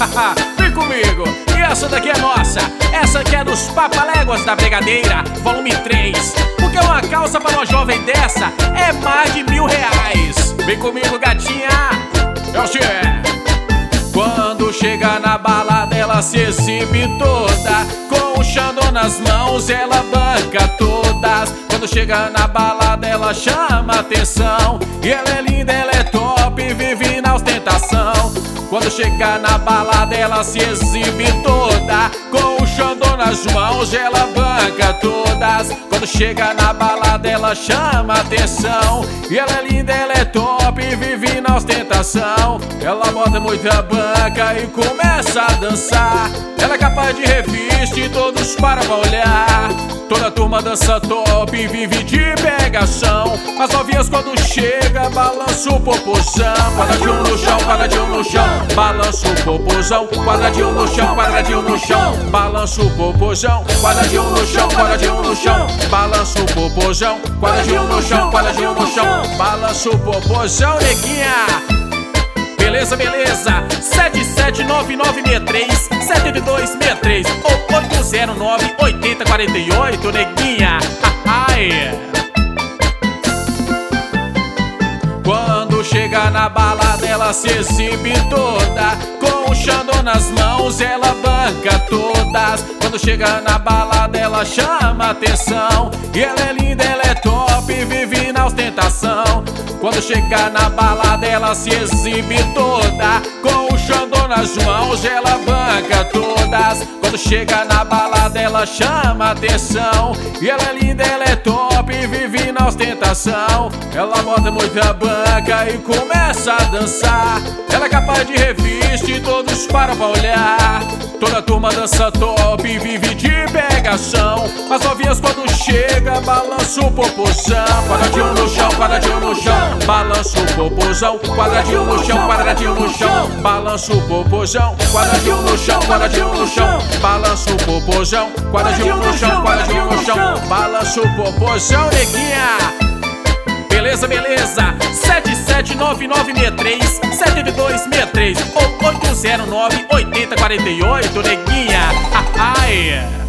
Vem comigo, e essa daqui é nossa. Essa aqui é dos Papaléguas da Brigadeira, volume 3. Porque uma calça para uma jovem dessa é mais de R$1000. Vem comigo, gatinha. Eu sei. Quando chega na balada ela se exibe toda, com o Xandão nas mãos ela banca todas. Quando chega na balada ela chama atenção, e ela é linda, ela é top, vive na ostentação. Quando chega na balada ela se exibe toda, com o Xandão nas mãos ela banca todas. Quando chega na balada ela chama atenção, e ela é linda, ela é top, vive na ostentação. Ela bota muita banca e começa a dançar. Ela é capaz de revista e todos param pra olhar. Toda a turma dança top e vive de pegação. As novinhas quando chega balança o popozão. Quadradinho no chão, quadradinho no chão, balança o popozão. Quadradinho no chão, quadradinho no chão, balança o popozão. Quadradinho no chão, quadradinho no chão, balança o popozão. Quadradinho no chão, quadradinho no chão, balança o popozão, neguinha. Beleza, beleza, 779963-7263 ou 809-8048, neguinha. Quando chega na balada ela se exibe toda, com o Xandão nas mãos ela banca todas. Quando chega na balada ela chama atenção, e ela é linda, ela é top, vive na ostentação. Quando chega na balada ela se exibe toda, com o Xandão nas mãos ela banca todas. Quando chega na balada ela chama atenção, e ela é linda, ela é top, vive na ostentação. Ela bota muita banca e começa a dançar. Ela é capaz de revista e todos param pra olhar. Toda a turma dança top e vive de pegação. As novinhas quando chega balança o popozão. Quadradinho no chão, quadradinho no chão, balança o popozão. Quadradinho no chão, quadradinho no chão, balança o popozão. Quadradinho no chão, quadradinho no chão, balança o popozão. Quadradinho no chão, quadradinho no chão, balança o popozão, neguinha. Beleza, beleza, 779963-7263 ou 809-8048, neguinha.